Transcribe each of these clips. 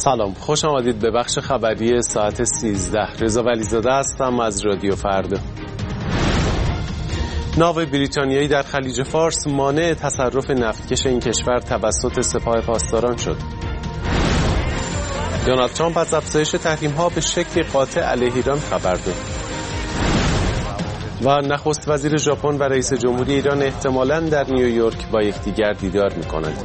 سلام، خوش آمدید به بخش خبری ساعت 13. رضا ولیزاده هستم از رادیو فردا. ناو بریتانیایی در خلیج فارس مانع تصرف نفتکش این کشور توسط سپاه پاسداران شد. دونالد ترامپ از افزایش تحریم‌ها به شکلی قاطع علیه ایران خبر داد. و نخست وزیر ژاپن و رئیس جمهوری ایران احتمالاً در نیویورک با یکدیگر دیدار می‌کنند.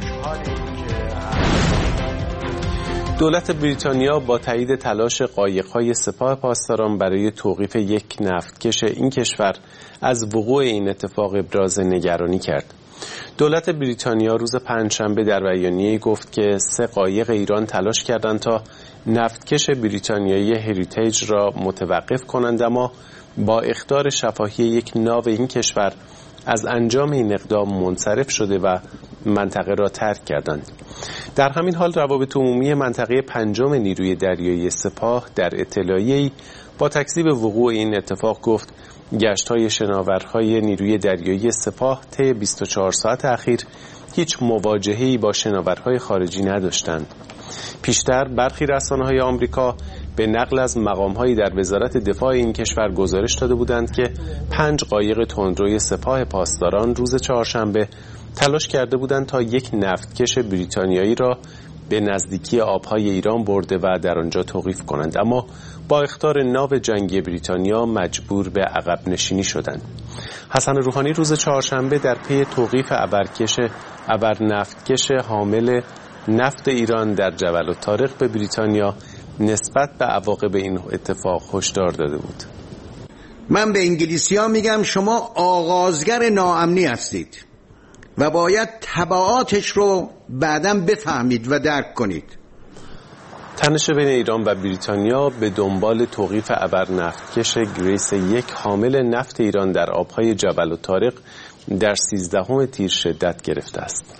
دولت بریتانیا با تایید تلاش قایق‌های سپاه پاسداران برای توقیف یک نفتکش این کشور از وقوع این اتفاق ابراز نگرانی کرد. دولت بریتانیا روز پنجشنبه در بیانیه‌ای گفت که 3 قایق ایران تلاش کردند تا نفتکش بریتانیایی هریتیج را متوقف کنند، اما با اخطار شفاهی یک ناو این کشور از انجام این اقدام منصرف شده و منطقه را ترک کردند. در همین حال روابط عمومی منطقه 5 نیروی دریایی سپاه در اطلاعیه‌ای با تکذیب وقوع این اتفاق گفت گشت‌های شناورهای نیروی دریایی سپاه طی 24 ساعت اخیر هیچ مواجهه‌ای با شناورهای خارجی نداشتند. پیشتر برخی رسانه‌های آمریکا به نقل از مقام‌هایی در وزارت دفاع این کشور گزارش داده بودند که 5 قایق تندروی سپاه پاسداران روز چهارشنبه تلاش کرده بودند تا یک نفتکش بریتانیایی را به نزدیکی آبهای ایران برده و در آنجا توقیف کنند، اما با اخطار ناو جنگی بریتانیا مجبور به عقب نشینی شدند. حسن روحانی روز چهارشنبه در پی توقیف نفتکش حامل نفت ایران در جبل الطارق به بریتانیا نسبت به عواقب این اتفاق هشدار داده بود. من به انگلیسی‌ها میگم شما آغازگر ناامنی هستید و باید تبعاتش رو بعداً بفهمید و درک کنید. تنش بین ایران و بریتانیا به دنبال توقیف نفتکش گریس 1 حامل نفت ایران در آبهای جبل الطارق در 13 تیر شدت گرفته است.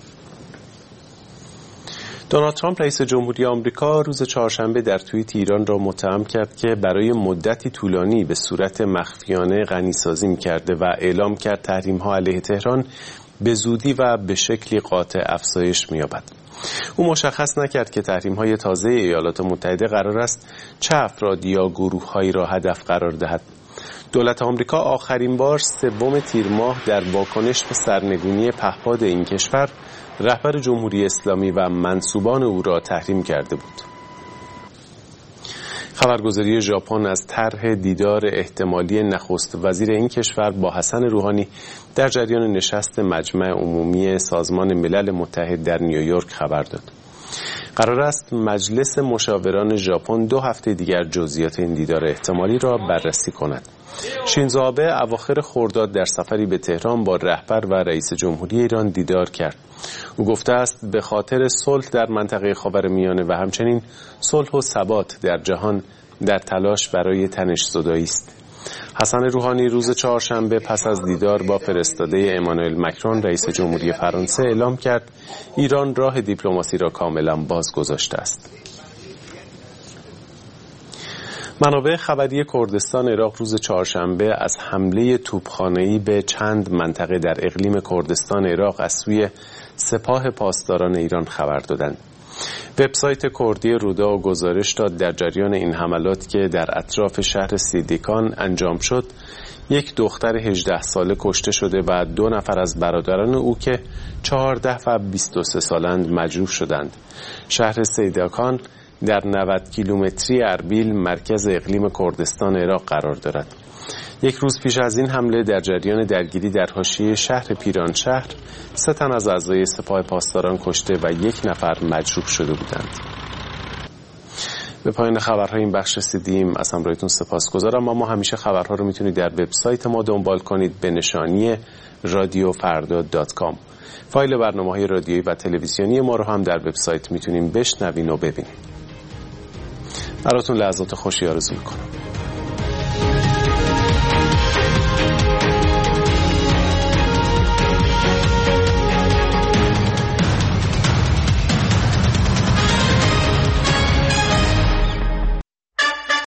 دونالد ترامپ رئیس جمهوری آمریکا روز چهارشنبه در توییت ایران را متهم کرد که برای مدتی طولانی به صورت مخفیانه غنیسازی می‌کرده و اعلام کرد تحریم‌ها علیه تهران به زودی و به شکلی قاطع افزایش می‌یابد. او مشخص نکرد که تحریم‌های تازه ایالات متحده قرار است چه افراد یا گروه‌هایی را هدف قرار دهد. دولت آمریکا آخرین بار 3 تیر ماه در واکنش به سرنگونی پهپاد این کشور رهبر جمهوری اسلامی و منسوبان او را تحریم کرده بود. خبرگزاری ژاپن از طرح دیدار احتمالی نخست وزیر این کشور با حسن روحانی در جریان نشست مجمع عمومی سازمان ملل متحد در نیویورک خبر داد. قرار است مجلس مشاوران ژاپن 2 هفته دیگر جزئیات این دیدار احتمالی را بررسی کند. شینزو آبه اواخر خرداد در سفری به تهران با رهبر و رئیس جمهوری ایران دیدار کرد. او گفته است به خاطر صلح در منطقه خاورمیانه و همچنین صلح و ثبات در جهان در تلاش برای تنش‌زدایی است. حسن روحانی روز چهارشنبه پس از دیدار با فرستاده امانوئل مکرون رئیس جمهوری فرانسه اعلام کرد ایران راه دیپلماسی را کاملا باز گذاشته است. منابع خبری کردستان عراق روز چهارشنبه از حمله توپخانه‌ای به چند منطقه در اقلیم کردستان عراق از سوی سپاه پاسداران ایران خبر دادند. وبسایت کردی رودا گزارش داد در جریان این حملات که در اطراف شهر سیدیکان انجام شد، یک دختر 18 ساله کشته شده و 2 نفر از برادران او که 14 و 23 سالند مجروح شدند. شهر سیدیکان در 90 کیلومتری اربیل مرکز اقلیم کردستان عراق قرار دارد. 1 روز پیش از این حمله در جریان درگیری در حاشیه شهر پیرانشهر 3 تن از اعضای سپاه پاسداران کشته و 1 نفر مجروح شده بودند. به پایان خبرهای این بخش رسیدیم. از همراهیتون سپاسگزارم. اما همیشه خبرها رو میتونید در وبسایت ما دنبال کنید به نشانی radiofarda.com. فایل برنامه‌های رادیویی و تلویزیونی ما رو هم در وبسایت میتونیم بشنوین و ببینید. براتون لحظات خوشی آرزو میکنم.